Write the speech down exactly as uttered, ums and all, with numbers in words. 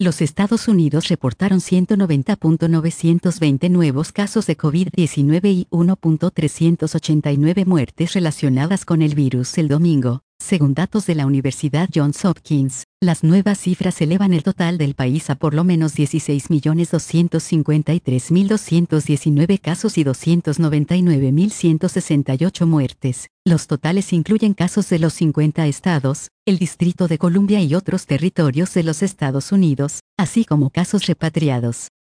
Los Estados Unidos reportaron ciento noventa mil novecientos veinte nuevos casos de COVID diecinueve y uno mil trescientas ochenta y nueve muertes relacionadas con el virus el domingo, según datos de la Universidad Johns Hopkins. Las nuevas cifras elevan el total del país a por lo menos dieciséis millones doscientos cincuenta y tres mil doscientos diecinueve casos y doscientos noventa y nueve mil ciento sesenta y ocho muertes. Los totales incluyen casos de los cincuenta estados, el Distrito de Columbia y otros territorios de los Estados Unidos, así como casos repatriados.